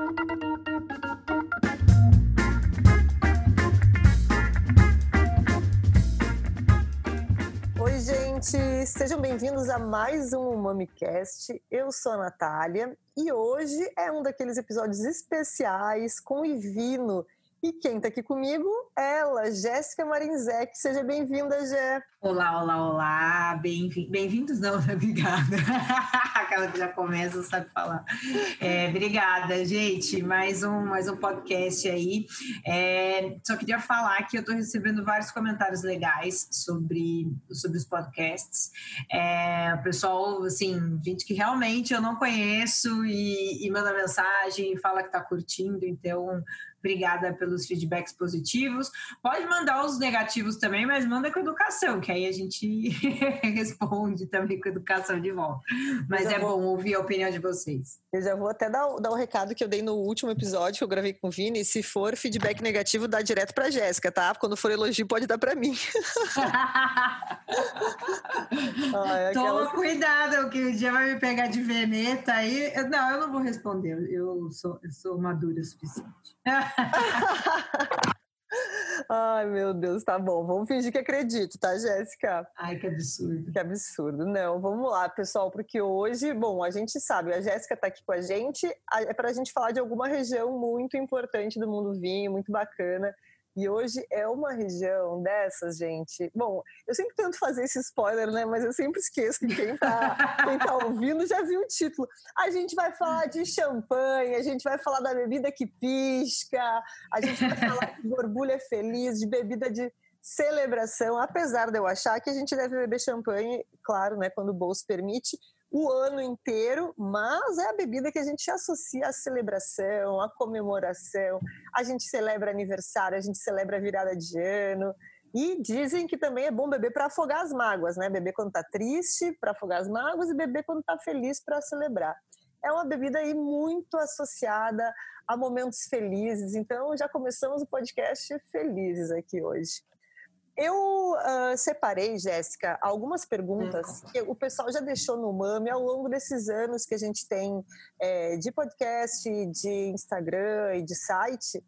Oi, gente! Sejam bem-vindos a mais um MamiCast. Eu sou a Natália e hoje é um daqueles episódios especiais com o Ivino. E quem tá aqui comigo? Ela, Jéssica Marinzec. Seja bem-vinda, Jé. Olá. Bem-vindos não, obrigada. Aquela que já começa, sabe falar. Obrigada, gente. Mais um podcast aí. Só queria falar que eu estou recebendo vários comentários legais sobre os podcasts. O pessoal, assim, gente que realmente eu não conheço e manda mensagem, fala que está curtindo, então... Obrigada pelos feedbacks positivos. Pode mandar os negativos também, mas manda com educação, que aí a gente responde também com educação de volta. Mas bom ouvir a opinião de vocês. Eu já vou até dar um recado que eu dei no último episódio que eu gravei com o Vini. Se for feedback negativo, dá direto pra Jéssica, tá? Quando for elogio, pode dar pra mim. Toma cuidado, que o dia vai me pegar de veneta aí. Eu não vou responder. Eu sou madura o suficiente. Ai, meu Deus, tá bom. Vamos fingir que acredito, tá, Jéssica? Ai, que absurdo. Que absurdo. Não, vamos lá, pessoal, porque hoje, bom, a gente sabe, a Jéssica tá aqui com a gente, é pra gente falar de alguma região muito importante do mundo vinho, muito bacana. E hoje é uma região dessas, gente. Bom, eu sempre tento fazer esse spoiler, né? Mas eu sempre esqueço que quem tá ouvindo já viu o título. A gente vai falar de champanhe, a gente vai falar da bebida que pisca, a gente vai falar que o orgulho é feliz, de bebida de celebração. Apesar de eu achar que a gente deve beber champanhe, claro, né? Quando o bolso permite, o ano inteiro, mas é a bebida que a gente associa à celebração, à comemoração. A gente celebra aniversário, a gente celebra a virada de ano. E dizem que também é bom beber para afogar as mágoas, né? Beber quando tá triste, para afogar as mágoas, e beber quando tá feliz, para celebrar. É uma bebida aí muito associada a momentos felizes. Então, já começamos o podcast felizes aqui hoje. Eu separei, Jéssica, algumas perguntas que o pessoal já deixou no Mami ao longo desses anos que a gente tem de podcast, de Instagram e de site.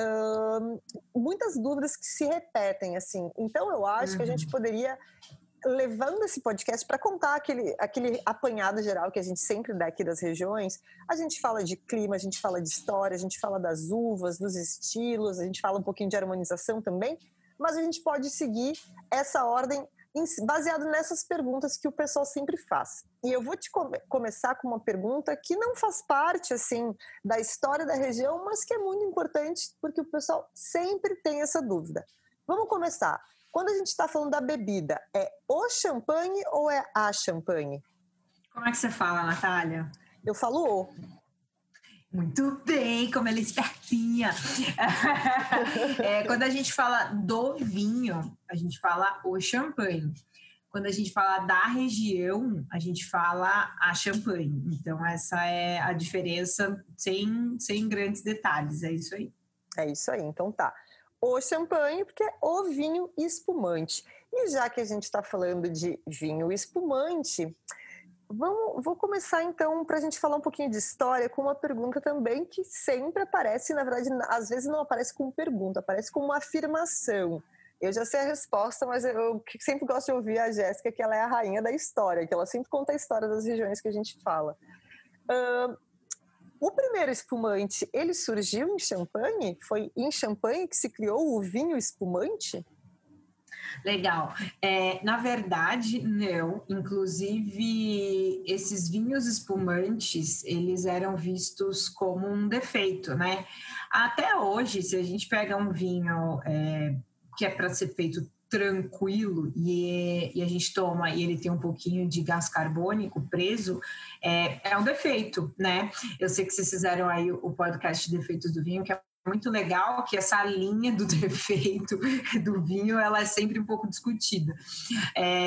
Muitas dúvidas que se repetem, assim. Então, eu acho que a gente poderia, levando esse podcast para contar aquele apanhado geral que a gente sempre dá aqui das regiões. A gente fala de clima, a gente fala de história, a gente fala das uvas, dos estilos, a gente fala um pouquinho de harmonização também. Mas a gente pode seguir essa ordem baseado nessas perguntas que o pessoal sempre faz. E eu vou te começar com uma pergunta que não faz parte, assim, da história da região, mas que é muito importante porque o pessoal sempre tem essa dúvida. Vamos começar. Quando a gente está falando da bebida, é o champanhe ou é a champanhe? Como é que você fala, Natália? Eu falo o. Muito bem, como ela é espertinha. Quando a gente fala do vinho, a gente fala o champanhe. Quando a gente fala da região, a gente fala a champanhe. Então, essa é a diferença sem grandes detalhes. É isso aí. É isso aí, então tá. O champanhe, porque é o vinho espumante. E já que a gente está falando de vinho espumante... Vou começar então para a gente falar um pouquinho de história com uma pergunta também que sempre aparece, na verdade, às vezes não aparece como pergunta, aparece como uma afirmação. Eu já sei a resposta, mas eu sempre gosto de ouvir a Jéssica, que ela é a rainha da história, que ela sempre conta a história das regiões que a gente fala. O primeiro espumante, ele surgiu em Champagne? Foi em Champagne que se criou o vinho espumante? Legal. Na verdade, não. Inclusive, esses vinhos espumantes, eles eram vistos como um defeito, né? Até hoje, se a gente pega um vinho que é para ser feito tranquilo e a gente toma e ele tem um pouquinho de gás carbônico preso, é um defeito, né? Eu sei que vocês fizeram aí o podcast Defeitos do Vinho, que é muito legal, que essa linha do defeito do vinho, ela é sempre um pouco discutida.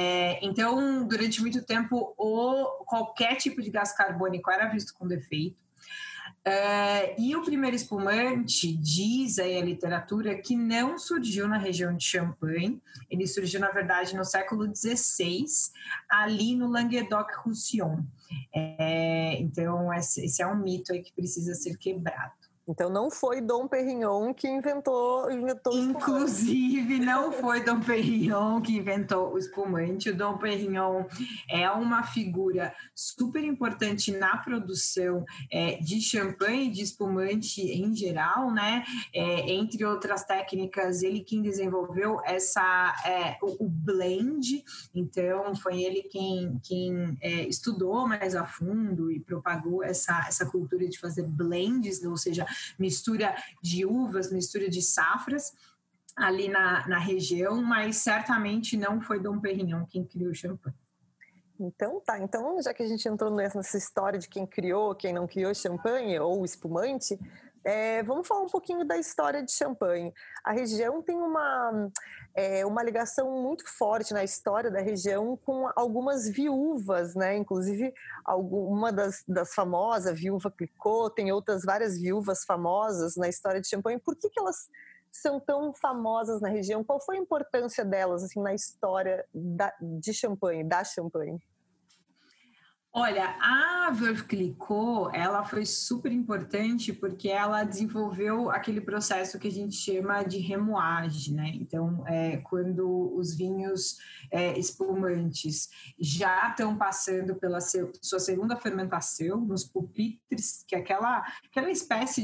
Então, durante muito tempo, qualquer tipo de gás carbônico era visto com defeito. E o primeiro espumante, diz aí a literatura, que não surgiu na região de Champagne, ele surgiu, na verdade, no século XVI, ali no Languedoc-Roussillon. Então, esse é um mito aí que precisa ser quebrado. Então, não foi Dom Perignon que inventou Inclusive, não foi Dom Perignon que inventou o espumante. O Dom Perignon é uma figura super importante na produção de champanhe e de espumante em geral, né? Entre outras técnicas, ele quem desenvolveu o blend. Então, foi ele quem estudou mais a fundo e propagou essa cultura de fazer blends, ou seja, mistura de uvas, mistura de safras ali na região, mas certamente não foi Dom Perignon quem criou o champanhe. Então tá, já que a gente entrou nessa história de quem criou, quem não criou champanhe ou espumante, vamos falar um pouquinho da história de Champagne. A região tem uma ligação muito forte na história da região com algumas viúvas, né? Inclusive, uma das famosas, a viúva Clicquot, tem outras várias viúvas famosas na história de Champagne. Por que elas são tão famosas na região? Qual foi a importância delas assim, na história de Champagne, da Champagne? Olha, a Veuve Clicquot, ela foi super importante porque ela desenvolveu aquele processo que a gente chama de remoagem, né? Então, quando os vinhos espumantes já estão passando pela sua segunda fermentação, nos pupitres, que é aquela espécie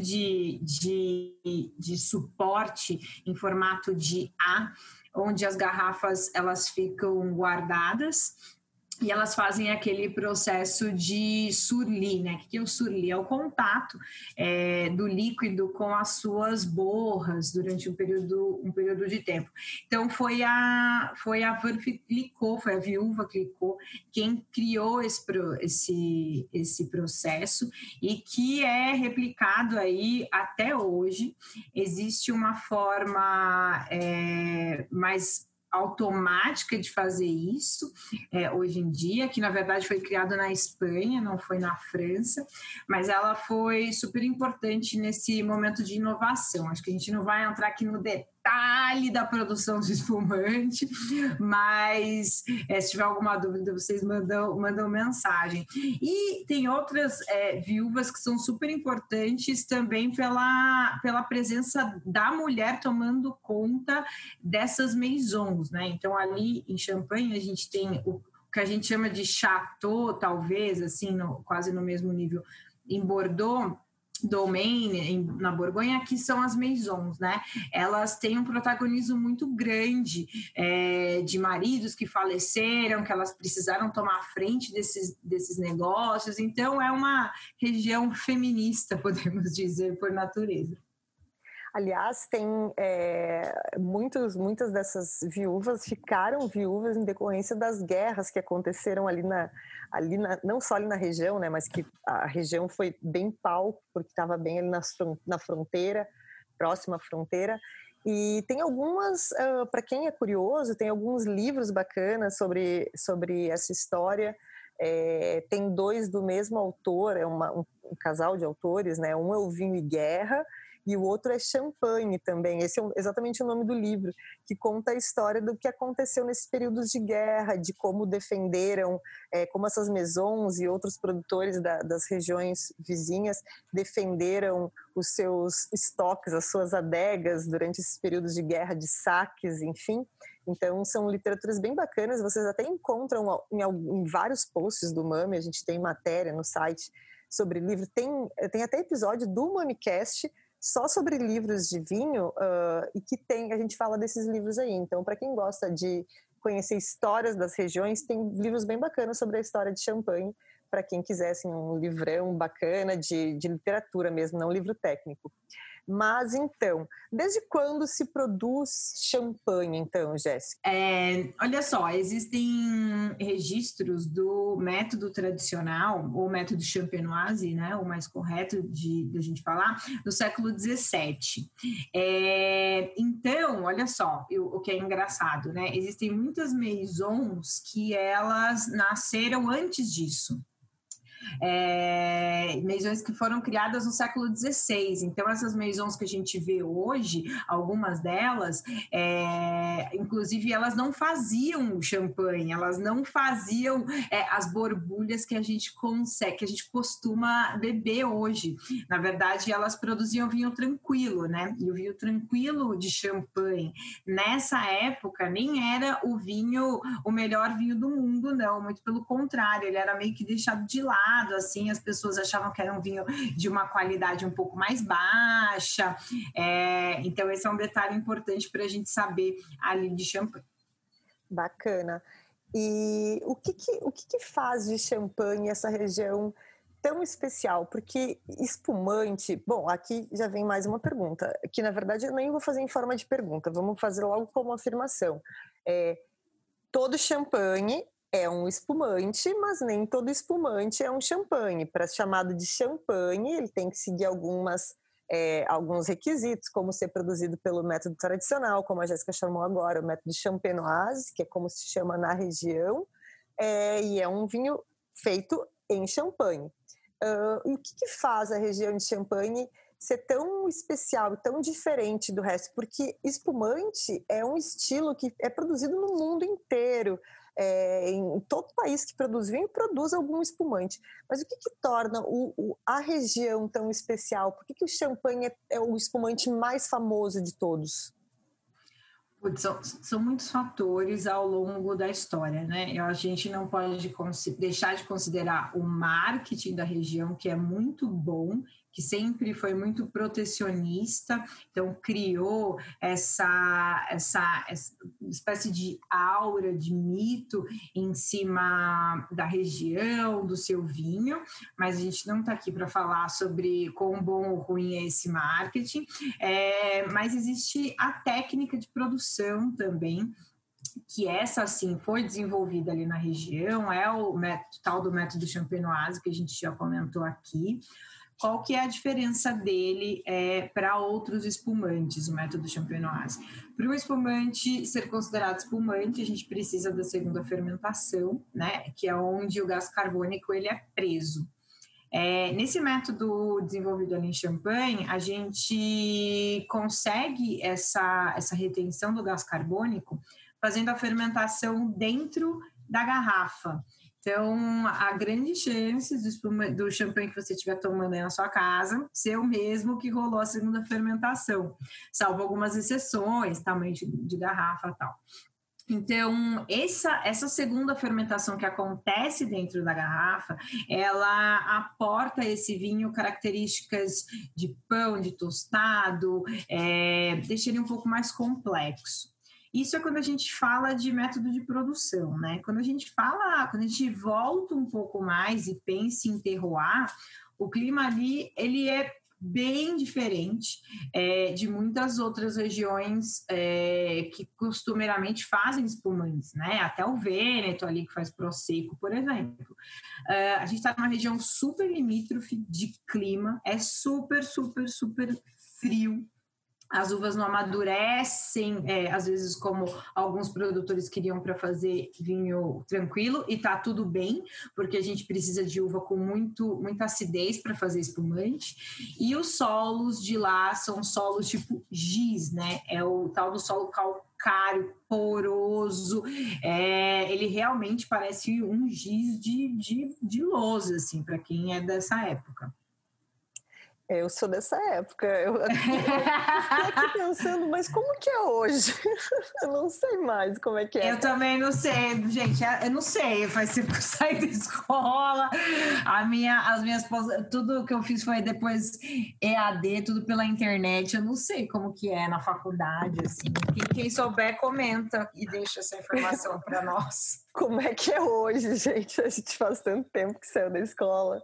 de suporte em formato de A, onde as garrafas elas ficam guardadas, e elas fazem aquele processo de surli, né? O que é o surli? É o contato do líquido com as suas borras durante um período de tempo. Então, foi a Veuve Clicquot, foi a viúva Clicquot, quem criou esse processo e que é replicado aí até hoje. Existe uma forma mais automática de fazer isso hoje em dia, que na verdade foi criada na Espanha, não foi na França, mas ela foi super importante nesse momento de inovação. Acho que a gente não vai entrar aqui no detalhe da produção de espumante, mas se tiver alguma dúvida, vocês mandam mensagem. E tem outras viúvas que são super importantes também pela presença da mulher tomando conta dessas maisons, né? Então, ali em Champagne, a gente tem o que a gente chama de chateau, talvez, assim, quase no mesmo nível, em Bordeaux, Domaine, na Borgonha, que são as maisons, né? Elas têm um protagonismo muito grande de maridos que faleceram, que elas precisaram tomar frente desses negócios. Então, é uma região feminista, podemos dizer, por natureza. Aliás, tem muitas dessas viúvas ficaram viúvas em decorrência das guerras que aconteceram não só ali na região, né, mas que a região foi bem palco, porque estava bem ali na fronteira, próxima à fronteira. E tem algumas, para quem é curioso, tem alguns livros bacanas sobre essa história. Tem dois do mesmo autor, um casal de autores, né? Um é o Vinho e Guerra, e o outro é Champagne também. Esse é exatamente o nome do livro, que conta a história do que aconteceu nesses períodos de guerra, de como defenderam, como essas maisons e outros produtores das regiões vizinhas defenderam os seus estoques, as suas adegas durante esses períodos de guerra, de saques, enfim. Então, são literaturas bem bacanas, vocês até encontram em vários posts do Mami, a gente tem matéria no site sobre livro, tem até episódio do MamiCast só sobre livros de vinho, e que a gente fala desses livros aí. Então, para quem gosta de conhecer histórias das regiões, tem livros bem bacanas sobre a história de Champagne, para quem quiser assim, um livrão bacana de literatura mesmo, não um livro técnico. Mas, então, desde quando se produz champanhe, então, Jéssica? Olha só, existem registros do método tradicional, ou método champenoise, né, o mais correto de a gente falar, no século XVII. Então, olha só, o que é engraçado, né? Existem muitas maisons que elas nasceram antes disso. maisons que foram criadas no século XVI. Então, essas maisons que a gente vê hoje, algumas delas, inclusive, elas não faziam champanhe, elas não faziam as borbulhas que a gente consegue, que a gente costuma beber hoje. Na verdade, elas produziam vinho tranquilo, né? E o vinho tranquilo de champanhe, nessa época, nem era o melhor vinho do mundo, não. Muito pelo contrário, ele era meio que deixado de lado, assim, as pessoas achavam que era um vinho de uma qualidade um pouco mais baixa. Então, esse é um detalhe importante para a gente saber ali de champanhe. Bacana. E o que faz de Champagne essa região tão especial? Porque espumante... Bom, aqui já vem mais uma pergunta, que na verdade eu nem vou fazer em forma de pergunta, vamos fazer logo como afirmação. Todo champanhe é um espumante, mas nem todo espumante é um champanhe. Para ser chamado de champanhe, ele tem que seguir alguns requisitos, como ser produzido pelo método tradicional, como a Jéssica chamou agora, o método champenoise, que é como se chama na região, e é um vinho feito em champanhe. E o que faz a região de Champagne ser tão especial e tão diferente do resto? Porque espumante é um estilo que é produzido no mundo inteiro. Em todo país que produz vinho, produz algum espumante. Mas o que torna a região tão especial? Por que o champanhe é o espumante mais famoso de todos? São muitos fatores ao longo da história, né? A gente não pode deixar de considerar o marketing da região, que é muito bom, que sempre foi muito protecionista, então criou essa espécie de aura, de mito em cima da região, do seu vinho, mas a gente não está aqui para falar sobre quão bom ou ruim é esse marketing, mas existe a técnica de produção também, que essa, sim, foi desenvolvida ali na região, é o tal do método champenoise, que a gente já comentou aqui. Qual que é a diferença dele para outros espumantes, o método champenoise? Para o espumante ser considerado espumante, a gente precisa da segunda fermentação, né, que é onde o gás carbônico ele é preso. Nesse método desenvolvido ali em Champagne, a gente consegue essa retenção do gás carbônico fazendo a fermentação dentro da garrafa. Então, há grandes chances do champanhe que você estiver tomando aí na sua casa ser o mesmo que rolou a segunda fermentação, salvo algumas exceções, tamanho de garrafa e tal. Então, essa segunda fermentação que acontece dentro da garrafa, ela aporta a esse vinho características de pão, de tostado, deixa ele um pouco mais complexo. Isso é quando a gente fala de método de produção, né? Quando a gente volta um pouco mais e pensa em terroir, o clima ali, ele é bem diferente de muitas outras regiões que costumeiramente fazem espumantes, né? Até o Vêneto ali que faz Prosecco, por exemplo. A gente está numa região super limítrofe de clima, é super, super, super frio. As uvas não amadurecem, às vezes como alguns produtores queriam para fazer vinho tranquilo, e tá tudo bem, porque a gente precisa de uva com muita acidez para fazer espumante, e os solos de lá são solos tipo giz, né? É o tal do solo calcário, poroso, ele realmente parece um giz de lousa, assim, para quem é dessa época. Eu sou dessa época. Eu fiquei aqui pensando, mas como que é hoje? Eu não sei mais como é que é. Eu também não sei, gente. Eu não sei. Faz tempo que eu saí da escola. As minhas tudo que eu fiz foi depois EAD, tudo pela internet. Eu não sei como que é na faculdade, assim. Quem souber, comenta e deixa essa informação para nós. Como é que é hoje, gente? A gente faz tanto tempo que saiu da escola.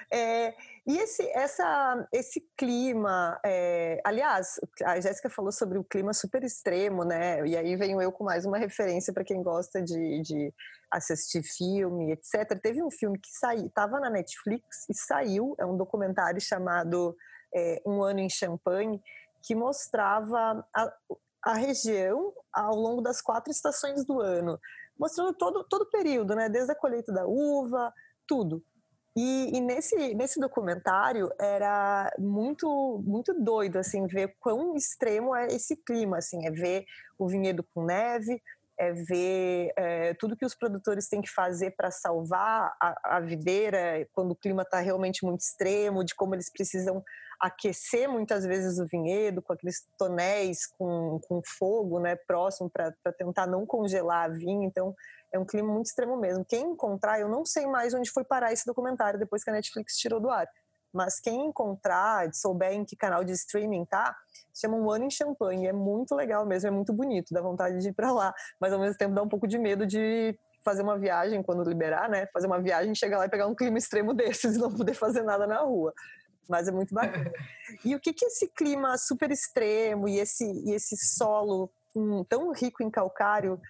E esse clima, aliás, a Jéssica falou sobre o clima super extremo, né? E aí venho eu com mais uma referência para quem gosta de assistir filme, etc. Teve um filme que estava na Netflix e saiu, é um documentário chamado Um Ano em Champagne, que mostrava a região ao longo das 4 estações do ano, mostrando todo o período, né? Desde a colheita da uva, tudo. E nesse documentário era muito, muito doido, assim, ver quão extremo é esse clima, assim, é ver o vinhedo com neve, é ver tudo que os produtores têm que fazer para salvar a videira quando o clima está realmente muito extremo, de como eles precisam aquecer muitas vezes o vinhedo com aqueles tonéis com fogo, né, próximo para tentar não congelar a vinha. Então é um clima muito extremo mesmo. Quem encontrar, eu não sei mais onde foi parar esse documentário depois que a Netflix tirou do ar, mas quem encontrar, souber em que canal de streaming tá, chama Um Ano em Champagne, é muito legal mesmo, é muito bonito, dá vontade de ir para lá, mas ao mesmo tempo dá um pouco de medo de fazer uma viagem quando liberar, né, fazer uma viagem, chegar lá e pegar um clima extremo desses e não poder fazer nada na rua, mas é muito bacana. E o que esse clima super extremo e esse solo tão rico em calcário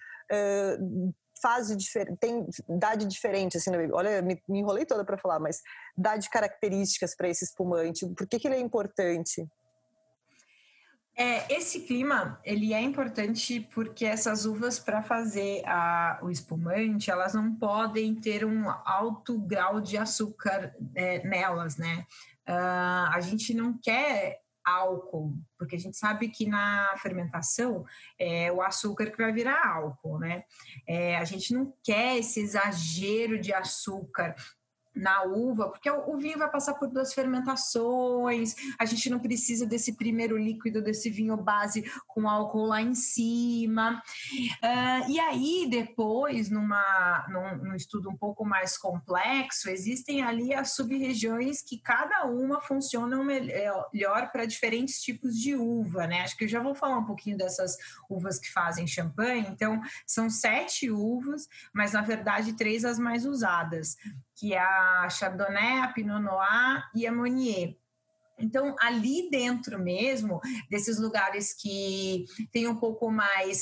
dá de diferente, assim, olha, me enrolei toda para falar, mas dá de características para esse espumante? Por que ele é importante? Esse clima, ele é importante porque essas uvas, para fazer o espumante, elas não podem ter um alto grau de açúcar nelas, né? A gente não quer álcool, porque a gente sabe que na fermentação é o açúcar que vai virar álcool, né? A gente não quer esse exagero de açúcar na uva, porque o vinho vai passar por 2 fermentações, a gente não precisa desse primeiro líquido, desse vinho base com álcool lá em cima. E aí, depois, num estudo um pouco mais complexo, existem ali as sub-regiões que cada uma funciona melhor para diferentes tipos de uva, né? Acho que eu já vou falar um pouquinho dessas uvas que fazem champanhe. Então, são 7 uvas, mas, na verdade, 3 as mais usadas, que é a Chardonnay, a Pinot Noir e a Meunier. Então, ali dentro mesmo, desses lugares que tem um pouco mais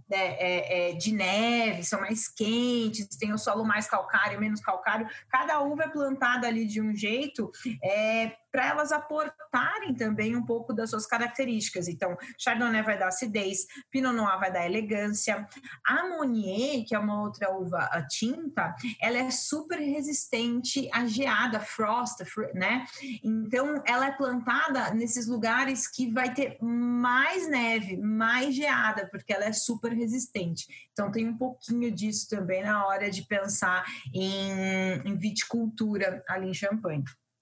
de neve, são mais quentes, tem o solo mais calcário, menos calcário, cada uva é plantada ali de um jeito para elas aportarem também um pouco das suas características. Então, Chardonnay vai dar acidez, Pinot Noir vai dar elegância, a Meunier, que é uma outra uva tinta, ela é super resistente à geada, frost, né? Então, ela é plantada nesses lugares que vai ter mais neve, mais geada, porque ela é super resistente. Então, tem um pouquinho disso também na hora de pensar em viticultura ali em Champagne.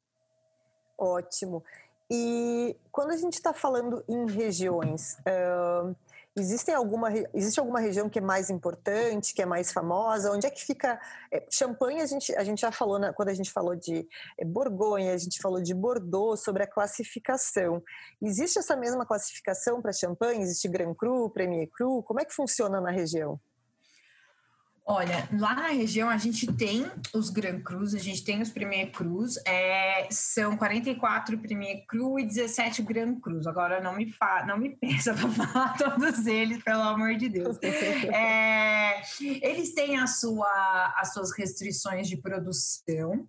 Ótimo. E quando a gente está falando em regiões, existe alguma região que é mais importante, que é mais famosa? Onde é que fica? Champagne, a gente já falou, quando a gente falou de Borgonha, a gente falou de Bordeaux, sobre a classificação. Existe essa mesma classificação para Champagne? Existe Grand Cru, Premier Cru? Como é que funciona na região? Olha, lá na região a gente tem os Grand Crus, a gente tem os Premier Crus, são 44 Premier Cru e 17 Grand Crus. Agora não me peça para falar todos eles, pelo amor de Deus. Eles têm as suas restrições de produção.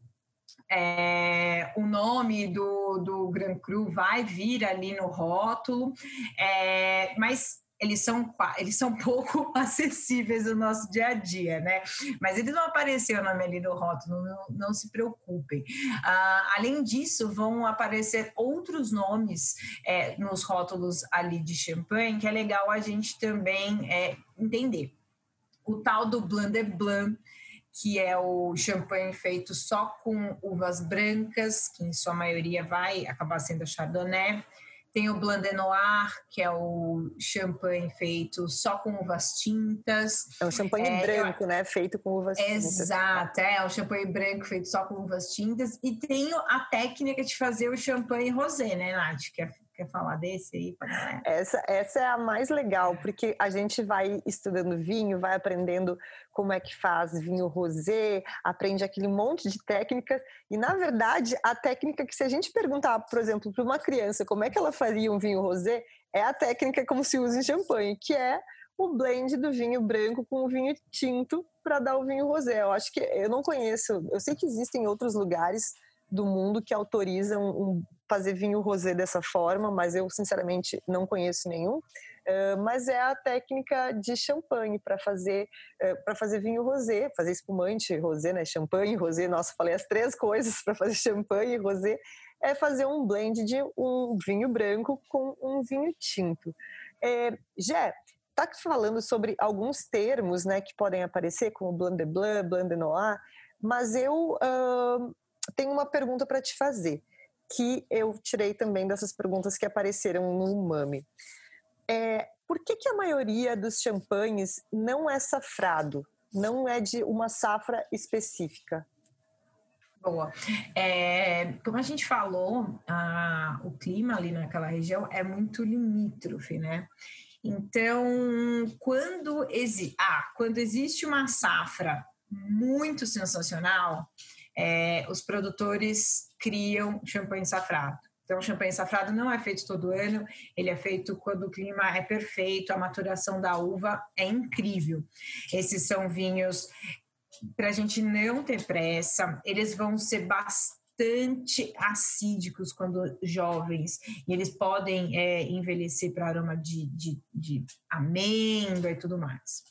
O nome do Grand Cru vai vir ali no rótulo, mas eles são pouco acessíveis no nosso dia a dia, né? Mas eles vão aparecer o nome ali no rótulo, não se preocupem. Além disso, vão aparecer outros nomes nos rótulos ali de champanhe, que é legal a gente também entender. O tal do Blanc de Blanc, que é o champanhe feito só com uvas brancas, que em sua maioria vai acabar sendo a Chardonnay. Tem o Blanc de Noir, que é o champanhe feito só com uvas tintas. É um champanhe branco, né? Feito com uvas tintas. Exato, é um champanhe branco feito só com uvas tintas. E tem a técnica de fazer o champanhe rosé, né, Nath? Quer falar desse aí pra galera? Essa é a mais legal, porque a gente vai estudando vinho, vai aprendendo como é que faz vinho rosé, aprende aquele monte de técnicas, e na verdade a técnica que, se a gente perguntar, por exemplo, para uma criança como é que ela faria um vinho rosé, é a técnica como se usa em champanhe, que é o blend do vinho branco com o vinho tinto para dar o vinho rosé. Eu acho que eu não conheço, eu sei que existem outros lugares do mundo que autorizam fazer vinho rosé dessa forma, mas eu sinceramente não conheço nenhum. mas é a técnica de champanhe para fazer vinho rosé, fazer espumante rosé, né? Champanhe, rosé, nossa, falei as 3 coisas para fazer champanhe e rosé, é fazer um blend de um vinho branco com um vinho tinto. Jé, tá falando sobre alguns termos, né, que podem aparecer, como blanc de blanc, blanc de noir, mas eu tenho uma pergunta para te fazer, que eu tirei também dessas perguntas que apareceram no Umami. Por que a maioria dos champanhes não é safrado? Não é de uma safra específica? Boa. Como a gente falou, o clima ali naquela região é muito limítrofe, né? Então, quando existe uma safra muito sensacional, os produtores criam champanhe safrado. Então, o champanhe safrado não é feito todo ano, ele é feito quando o clima é perfeito, a maturação da uva é incrível. Esses são vinhos para a gente não ter pressa, eles vão ser bastante acídicos quando jovens, e eles podem envelhecer para aroma de amêndoa e tudo mais.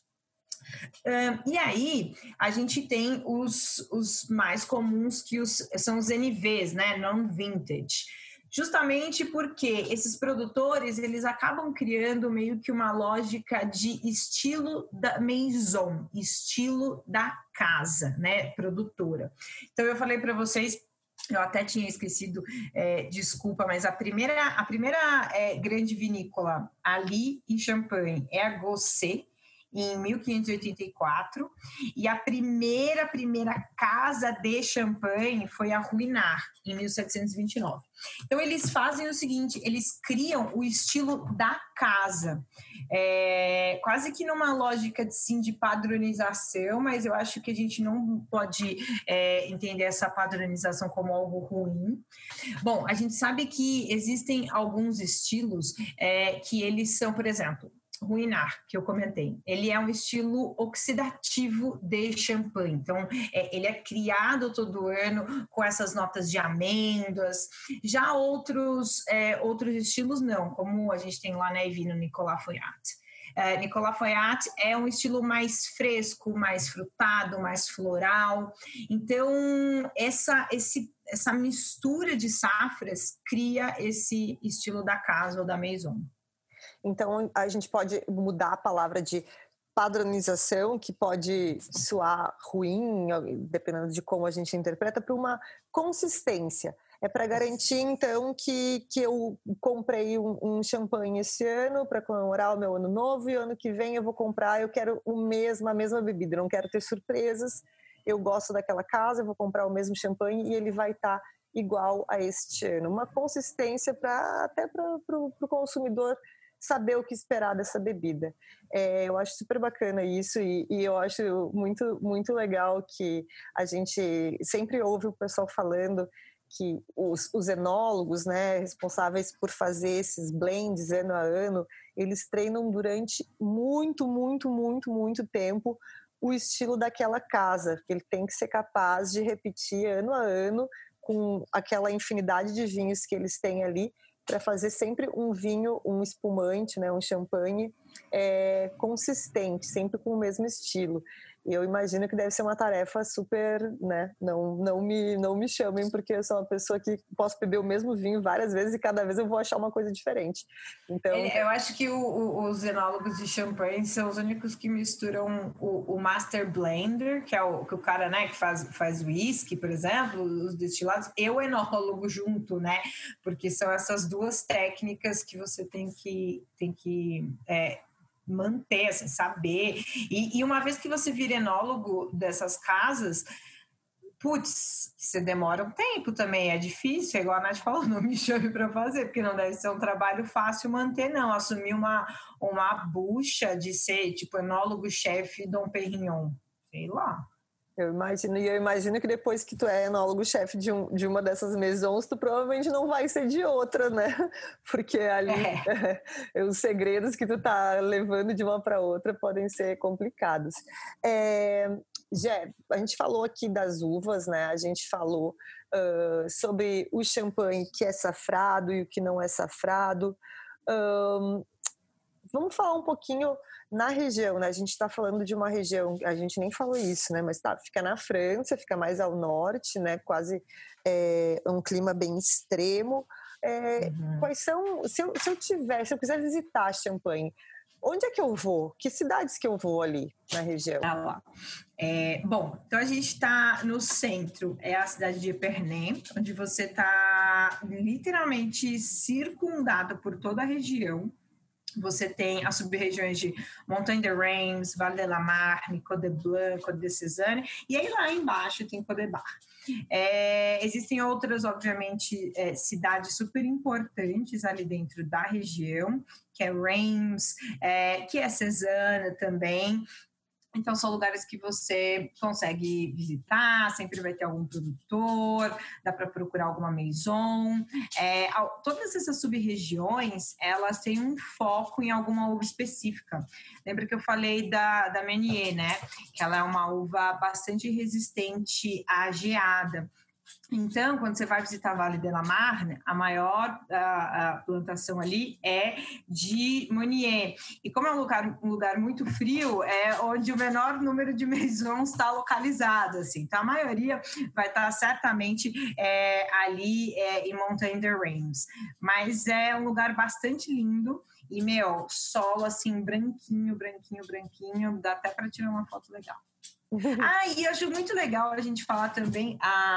E aí, a gente tem os mais comuns, que são os NVs, né? Non-vintage. Justamente porque esses produtores, eles acabam criando meio que uma lógica de estilo da maison, estilo da casa, né, produtora. Então, eu falei para vocês, eu até tinha esquecido, desculpa, mas a primeira grande vinícola ali em Champagne é a Gosset, em 1584, e a primeira casa de champanhe foi a Ruinart, em 1729. Então, eles fazem o seguinte, eles criam o estilo da casa, quase que numa lógica de padronização, mas eu acho que a gente não pode entender essa padronização como algo ruim. Bom, a gente sabe que existem alguns estilos que eles são, por exemplo, Ruinart, que eu comentei, ele é um estilo oxidativo de champanhe, então ele é criado todo ano com essas notas de amêndoas. Já outros estilos não, como a gente tem lá na Evi no Nicolas Feuillatte. Nicolas Feuillatte é um estilo mais fresco, mais frutado, mais floral. Então, essa mistura de safras cria esse estilo da casa ou da maison. Então, a gente pode mudar a palavra de padronização, que pode soar ruim, dependendo de como a gente interpreta, para uma consistência. É para garantir, então, que eu comprei um champanhe esse ano para comemorar o meu ano novo, e ano que vem eu vou comprar, eu quero a mesma bebida, eu não quero ter surpresas, eu gosto daquela casa, eu vou comprar o mesmo champanhe e ele vai estar igual a este ano. Uma consistência até para o consumidor saber o que esperar dessa bebida. Eu acho super bacana isso, e eu acho muito, muito legal que a gente sempre ouve o pessoal falando que os enólogos, né, responsáveis por fazer esses blends ano a ano, eles treinam durante muito, muito, muito, muito tempo o estilo daquela casa, porque ele tem que ser capaz de repetir ano a ano com aquela infinidade de vinhos que eles têm ali, para fazer sempre um vinho, um espumante, né, um champanhe consistente, sempre com o mesmo estilo. E eu imagino que deve ser uma tarefa super, né, não me chamem, porque eu sou uma pessoa que posso beber o mesmo vinho várias vezes e cada vez eu vou achar uma coisa diferente. Então, eu acho que os enólogos de champanhe são os únicos que misturam o master blender, que é o cara, né, que faz whisky, por exemplo, os destilados, e o enólogo junto, né, porque são essas duas técnicas que você tem que manter, assim, saber. E uma vez que você vira enólogo dessas casas, putz, você demora um tempo também, é difícil, igual a Nath falou, não me chame para fazer, porque não deve ser um trabalho fácil manter, não. Assumir uma bucha de ser, tipo, enólogo-chefe Dom Perignon, sei lá. Eu imagino que depois que tu é enólogo-chefe de uma dessas maisons, tu provavelmente não vai ser de outra, né? Porque ali os segredos que tu tá levando de uma para outra podem ser complicados. Jé, a gente falou aqui das uvas, né? A gente falou sobre o champanhe que é safrado e o que não é safrado. vamos falar um pouquinho na região, né? A gente está falando de uma região, a gente nem falou isso, né? Mas fica na França, fica mais ao norte, né? Quase um clima bem extremo. Quais são, se eu quiser visitar Champagne, onde é que eu vou? Que cidades que eu vou ali na região? Bom, então a gente está no centro, é a cidade de Épernay, onde você está literalmente circundado por toda a região. Você tem as sub-regiões de Montagne de Reims, Val de la Marne, Côte de Blanc, Côte de Cézanne, e aí lá embaixo tem Côte de Bar. Existem outras, obviamente, cidades super importantes ali dentro da região, que é Reims, que é Cézanne também. Então, são lugares que você consegue visitar, sempre vai ter algum produtor, dá para procurar alguma maison. Todas essas sub-regiões, elas têm um foco em alguma uva específica. Lembra que eu falei da Meunier, né? Que ela é uma uva bastante resistente à geada. Então, quando você vai visitar Vale de la Marne, a maior plantação ali é de Meunier. E como é um lugar muito frio, é onde o menor número de maisons está localizado. Assim. Então, a maioria vai estar certamente ali em Montagne de Reims. Mas é um lugar bastante lindo. E, solo assim, branquinho, dá até para tirar uma foto legal. E eu acho muito legal a gente falar também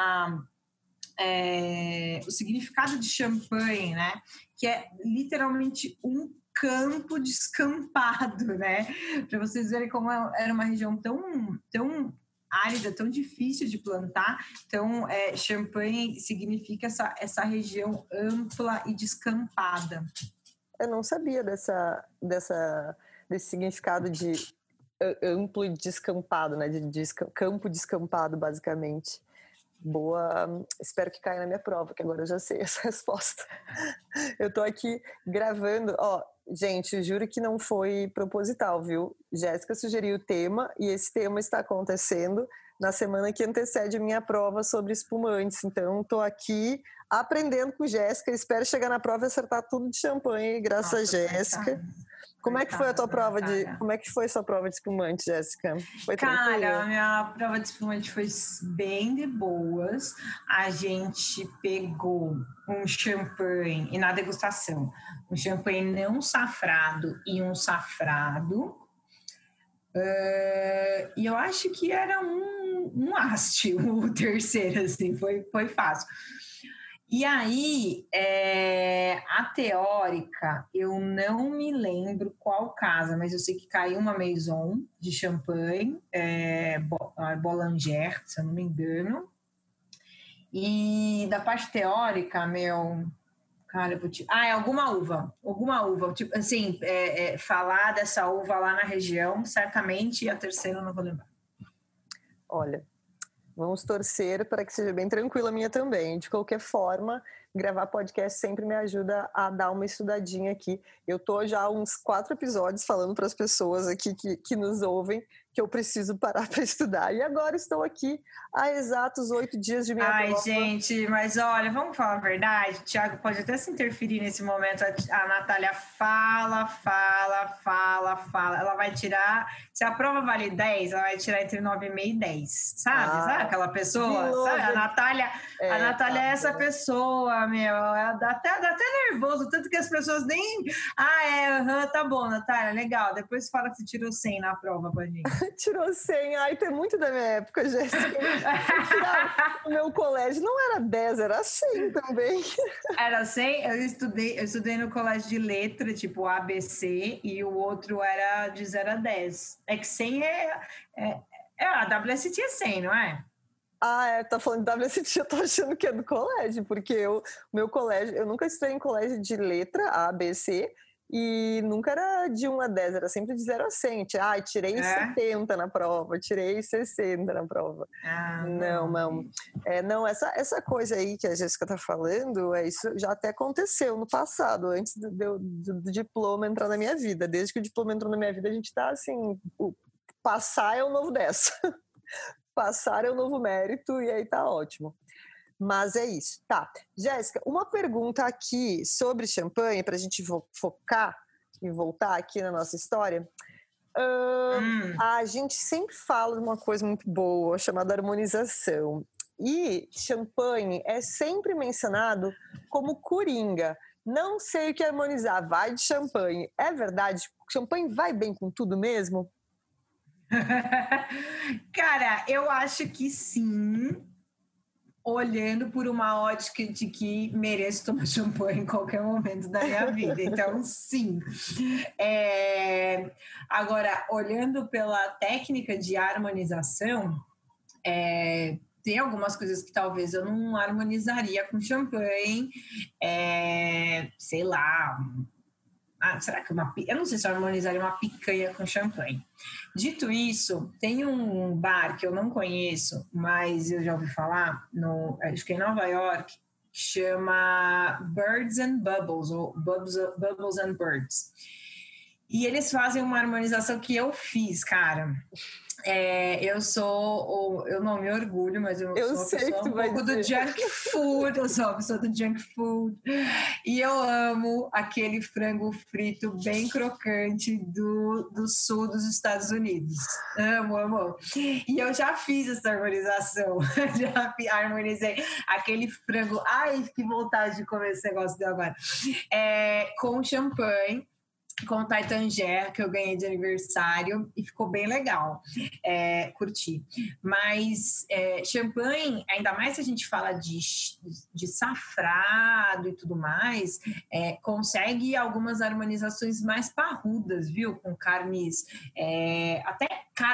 o significado de Champagne, né? Que é literalmente um campo descampado, né? Para vocês verem como era uma região tão árida, tão difícil de plantar. Então, Champagne significa essa região ampla e descampada. Eu não sabia desse significado de amplo e descampado, né? De campo descampado, basicamente. Boa, espero que caia na minha prova, que agora eu já sei essa resposta. Eu tô aqui gravando, gente, juro que não foi proposital, viu? Jéssica sugeriu o tema e esse tema está acontecendo na semana que antecede a minha prova sobre espumantes, então tô aqui aprendendo com Jéssica, espero chegar na prova e acertar tudo de champanhe, graças a Jéssica. Como é que foi a tua prova Como é que foi a sua prova de espumante, Jéssica? Foi tranquilo? Cara, a minha prova de espumante foi bem de boas. A gente pegou um champanhe e na degustação, um champanhe não safrado e um safrado. E eu acho que era um haste, o terceiro, assim, foi fácil. E aí, a teórica, eu não me lembro qual casa, mas eu sei que caiu uma maison de Champagne, Boulanger, se eu não me engano. E da parte teórica, cara, eu vou alguma uva. Tipo, assim, falar dessa uva lá na região, certamente, e a terceira eu não vou lembrar. Olha, vamos torcer para que seja bem tranquila a minha também. De qualquer forma, gravar podcast sempre me ajuda a dar uma estudadinha aqui. Eu tô já há uns 4 episódios falando para as pessoas aqui que nos ouvem que eu preciso parar para estudar. E agora estou aqui há exatos 8 dias de minha prova. Gente, mas olha, vamos falar a verdade. Thiago pode até se interferir nesse momento. A Natália fala. Ela vai tirar... Se a prova vale 10, ela vai tirar entre 9,5 e 10. Sabe aquela pessoa? Sabe? A Natália é essa pessoa, dá até nervoso, tanto que as pessoas nem... tá bom, Natália, legal. Depois fala que você tirou 100 na prova pra gente. Tirou 100, tem muito da minha época, Jéssica. No meu colégio não era 10, era 100 também. Era 100? Eu estudei no colégio de letra, tipo ABC, e o outro era de 0 a 10. É que 100 a WST é 100, não é? Tá falando de WST, eu tô achando que é do colégio, porque meu colégio, eu nunca estudei em colégio de letra, A, B, C, e nunca era de 1 a 10, era sempre de 0 a 100. Tirei 70 na prova, tirei 60 na prova. Não, essa coisa aí que a Jéssica tá falando, isso já até aconteceu no passado, antes do diploma entrar na minha vida. Desde que o diploma entrou na minha vida, a gente tá assim, passar é o novo 10. Passar é o novo mérito e aí tá ótimo. Mas é isso. Tá. Jéssica, uma pergunta aqui sobre champanhe, para a gente focar, e voltar aqui na nossa história, a gente sempre fala de uma coisa muito boa, chamada harmonização. E champanhe é sempre mencionado como coringa. Não sei o que é harmonizar, vai de champanhe. É verdade? Champanhe vai bem com tudo mesmo? Cara, eu acho que sim, olhando por uma ótica de que mereço tomar champanhe em qualquer momento da minha vida. Então, sim. Agora, olhando pela técnica de harmonização, tem algumas coisas que talvez eu não harmonizaria com champanhe. Sei lá... será que eu não sei se eu harmonizaria uma picanha com champanhe. Dito isso, tem um bar que eu não conheço, mas eu já ouvi falar, acho que é em Nova York, que chama Birds and Bubbles, ou Bubbles and Birds. E eles fazem uma harmonização que eu fiz, cara. Eu não me orgulho, mas eu sou uma pessoa um pouco do junk food, eu sou uma pessoa do junk food, e eu amo aquele frango frito bem crocante do sul dos Estados Unidos, amo, e eu já fiz essa harmonização, já harmonizei aquele frango, ai, que vontade de comer esse negócio de agora, com champanhe, com Taitangé, que eu ganhei de aniversário, e ficou bem legal, curti. Mas champanhe, ainda mais se a gente fala de safrado e tudo mais, consegue algumas harmonizações mais parrudas, viu? Com carnes, até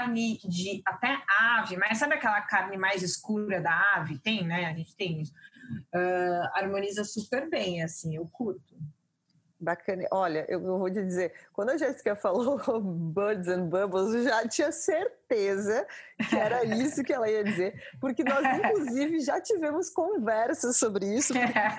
ave, mas sabe aquela carne mais escura da ave? Tem, né? A gente tem isso. Harmoniza super bem, assim, eu curto. Bacana. Olha, eu vou te dizer, quando a Jéssica falou Birds and Bubbles, eu já tinha certeza que era isso que ela ia dizer, porque nós, inclusive, já tivemos conversas sobre isso,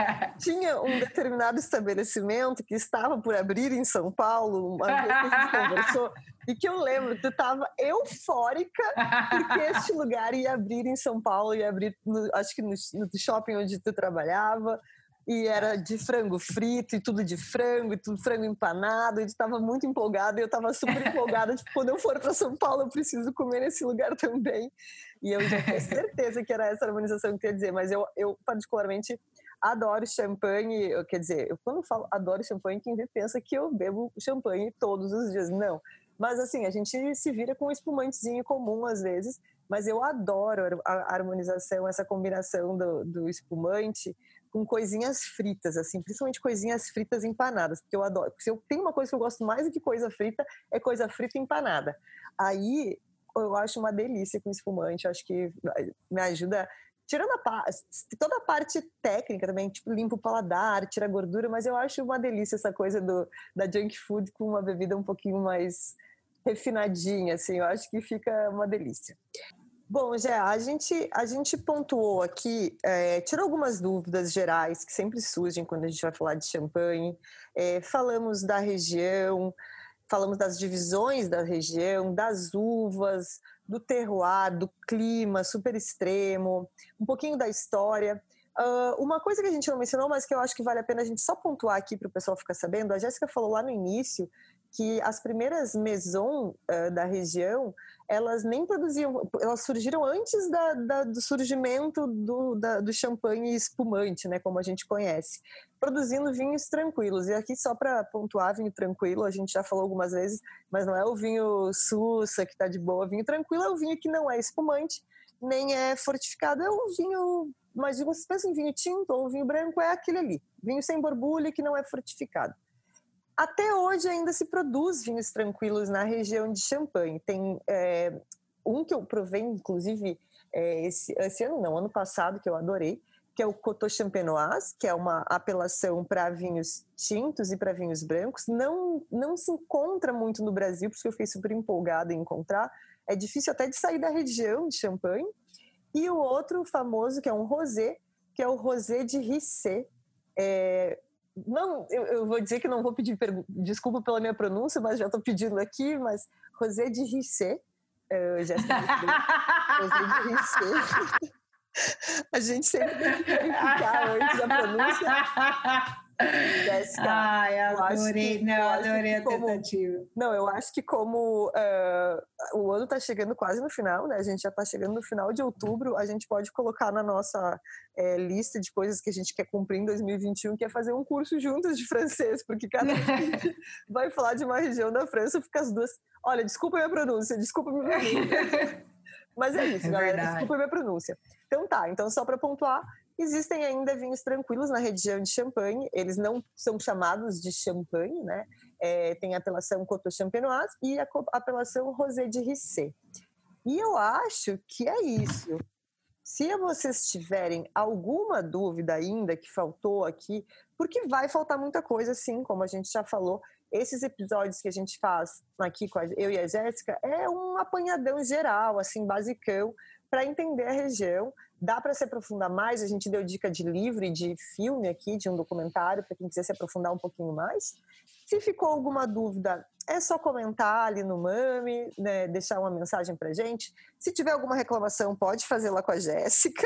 tinha um determinado estabelecimento que estava por abrir em São Paulo, uma vez que a gente conversou, e que eu lembro, tu estava eufórica porque este lugar ia abrir em São Paulo, ia abrir, acho que no shopping onde tu trabalhava, e era de frango frito e tudo de frango, e tudo frango empanado, e estava muito empolgada, e eu estava super empolgada, tipo, quando eu for para São Paulo eu preciso comer nesse lugar também, e eu já tinha certeza que era essa harmonização que eu ia dizer, mas eu particularmente adoro champanhe, quer dizer, quando eu falo adoro champanhe, quem vê pensa que eu bebo champanhe todos os dias, não, mas assim, a gente se vira com um espumantezinho comum às vezes, mas eu adoro a harmonização, essa combinação do espumante com coisinhas fritas, assim, principalmente coisinhas fritas empanadas, porque eu adoro. Se eu tenho uma coisa que eu gosto mais do que coisa frita, é coisa frita empanada. Aí eu acho uma delícia com espumante, acho que me ajuda, tirando toda a parte técnica também, tipo, limpa o paladar, tira a gordura, mas eu acho uma delícia essa coisa da junk food com uma bebida um pouquinho mais refinadinha, assim, eu acho que fica uma delícia. Bom, Gé, a gente pontuou aqui, tirou algumas dúvidas gerais que sempre surgem quando a gente vai falar de champanhe, falamos da região, falamos das divisões da região, das uvas, do terroir, do clima super extremo, um pouquinho da história. Uma coisa que a gente não mencionou, mas que eu acho que vale a pena a gente só pontuar aqui para o pessoal ficar sabendo, a Jéssica falou lá no início que as primeiras maisons da região, elas nem produziam, elas surgiram antes do surgimento do champanhe espumante, né, como a gente conhece, produzindo vinhos tranquilos. E aqui, só para pontuar, vinho tranquilo, a gente já falou algumas vezes, mas não é o vinho Sussa que está de boa. Vinho tranquilo é o vinho que não é espumante, nem é fortificado, é um vinho, mas se pensa em vinho tinto ou vinho branco, é aquele ali, vinho sem borbulha que não é fortificado. Até hoje ainda se produz vinhos tranquilos na região de Champagne. Tem um que eu provei, inclusive, esse ano não, ano passado, que eu adorei, que é o Coteau Champenoise, que é uma apelação para vinhos tintos e para vinhos brancos. Não se encontra muito no Brasil, por isso que eu fiquei super empolgada em encontrar. É difícil até de sair da região de Champagne. E o outro famoso, que é um rosé, que é o rosé de Rissé. Não, eu vou dizer que não vou pedir desculpa pela minha pronúncia, mas já estou pedindo aqui, mas rosé de Rissé, já sei rosé de Rissé. A gente sempre tem que verificar antes a pronúncia. Jéssica, Ai, adorei a tentativa. Não, eu acho que como o ano está chegando quase no final, né? A gente já está chegando no final de outubro, a gente pode colocar na nossa lista de coisas que a gente quer cumprir em 2021, que é fazer um curso juntas de francês, porque cada vez que a gente vai falar de uma região da França, fica as duas... Olha, desculpa a minha pronúncia, mas é isso, galera, verdade. Desculpa a minha pronúncia. Então tá, então só para pontuar, existem ainda vinhos tranquilos na região de Champagne, eles não são chamados de Champagne, né? Tem a apelação Coteaux Champenoise e a apelação Rosé de Rissé. E eu acho que é isso. Se vocês tiverem alguma dúvida ainda que faltou aqui, porque vai faltar muita coisa, sim, como a gente já falou, esses episódios que a gente faz aqui com eu e a Jéssica é um apanhadão geral, assim, basicão, para entender a região. Dá para se aprofundar mais, a gente deu dica de livro e de filme aqui, de um documentário, para quem quiser se aprofundar um pouquinho mais. Se ficou alguma dúvida, é só comentar ali no Mami, né, deixar uma mensagem pra gente. Se tiver alguma reclamação, pode fazer lá com a Jéssica.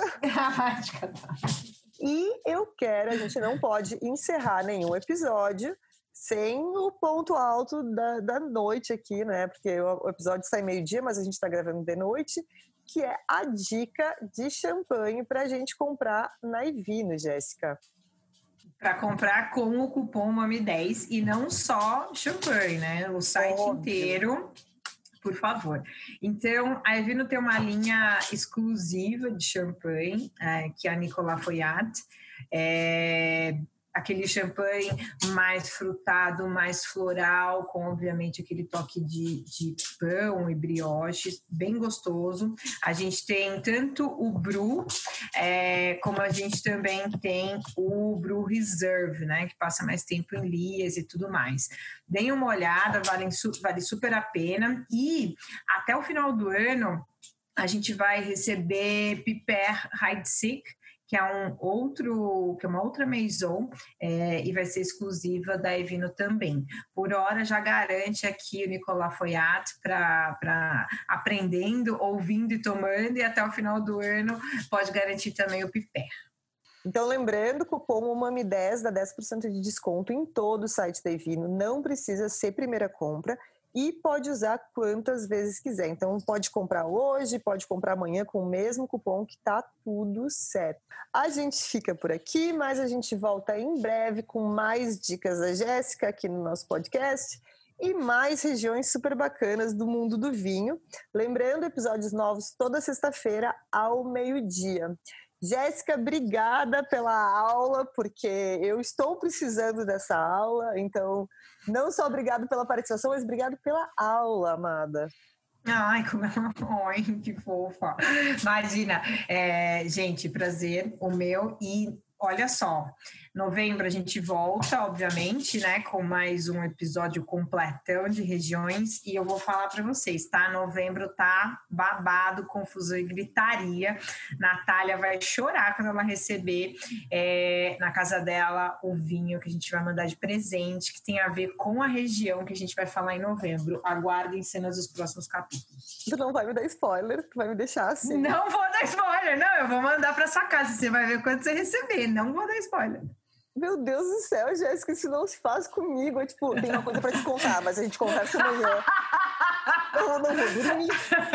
E a gente não pode encerrar nenhum episódio sem o ponto alto da noite aqui, né? Porque o episódio sai meio-dia, mas a gente está gravando de noite, que é a dica de champanhe para a gente comprar na Evino, Jéssica. Para comprar com o cupom MAMI10 e não só champanhe, né? O site inteiro, por favor. Então, a Evino tem uma linha exclusiva de champanhe, que é a Nicolas Foyat. Aquele champanhe mais frutado, mais floral, com obviamente aquele toque de pão e brioche, bem gostoso. A gente tem tanto o Bru, como a gente também tem o Bru Reserve, né, que passa mais tempo em lias e tudo mais. Deem uma olhada, vale super a pena. E até o final do ano, a gente vai receber Piper Heidsieck, que é uma outra maison, e vai ser exclusiva da Evino também. Por hora, já garante aqui o Nicolas Foyat para aprendendo, ouvindo e tomando, e até o final do ano pode garantir também o Piper. Então, lembrando, cupom UMAMI10 dá 10% de desconto em todo o site da Evino, não precisa ser primeira compra, e pode usar quantas vezes quiser. Então, pode comprar hoje, pode comprar amanhã com o mesmo cupom, que tá tudo certo. A gente fica por aqui, mas a gente volta em breve com mais dicas da Jéssica aqui no nosso podcast e mais regiões super bacanas do mundo do vinho. Lembrando, episódios novos toda sexta-feira ao meio-dia. Jéssica, obrigada pela aula, porque eu estou precisando dessa aula, então não só obrigado pela participação, mas obrigado pela aula, amada. Ai, como ela foi, que fofa. Imagina, gente, prazer, o meu. E olha só, novembro a gente volta, obviamente, né, com mais um episódio completão de regiões, e eu vou falar para vocês, tá? Novembro tá babado, confusão e gritaria. Natália vai chorar quando ela receber na casa dela o vinho que a gente vai mandar de presente, que tem a ver com a região que a gente vai falar em novembro. Aguardem cenas dos próximos capítulos. Tu não vai me dar spoiler, tu vai me deixar assim. Não vou dar spoiler, não, eu vou mandar para sua casa, você vai ver quando você receber, não vou dar spoiler. Meu Deus do céu, Jéssica, isso não se faz comigo. Tem uma coisa pra te contar, mas a gente conversa amanhã. Eu não vou dormir.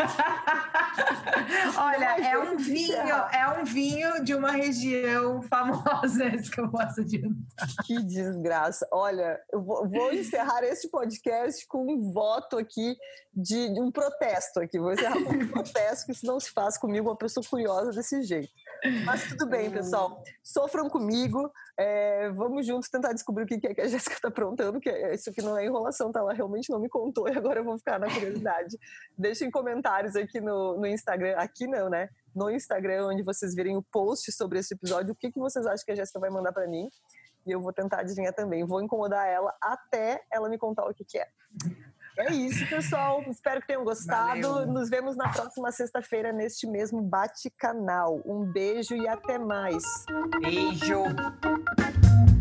Olha, é um vinho de uma região famosa, esse que eu posso adiantar. Que desgraça. Olha, eu vou encerrar este podcast com um voto aqui de um protesto aqui. Vou encerrar com um protesto, que isso não se faz comigo, uma pessoa curiosa desse jeito. Mas tudo bem, pessoal. Sofram comigo. Vamos juntos tentar descobrir o que é que a Jéssica está aprontando, que isso aqui não é enrolação, tá? Ela realmente não me contou e agora eu vou ficar na curiosidade. Deixem comentários aqui no Instagram, aqui não, né? No Instagram, onde vocês virem o post sobre esse episódio, o que vocês acham que a Jéssica vai mandar para mim, e eu vou tentar adivinhar também. Vou incomodar ela até ela me contar o que é. É isso, pessoal. Espero que tenham gostado. Valeu. Nos vemos na próxima sexta-feira neste mesmo Bate Canal. Um beijo e até mais. Beijo.